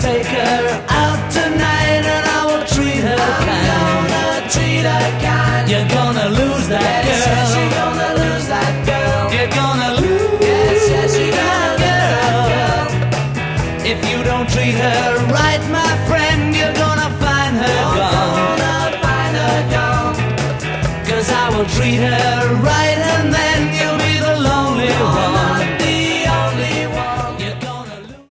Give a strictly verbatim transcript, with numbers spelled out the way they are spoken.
take her out tonight and I will treat her I'm kind. Gonna treat her kind. You're gonna lose that yes, girl. Yes, you're gonna lose that girl. You're gonna lose yes, yes, you're gonna that, lose girl. that girl. If you don't treat her right, my friend, you're gonna find her you're gone. Gonna find her gone. Cause I will treat her right and then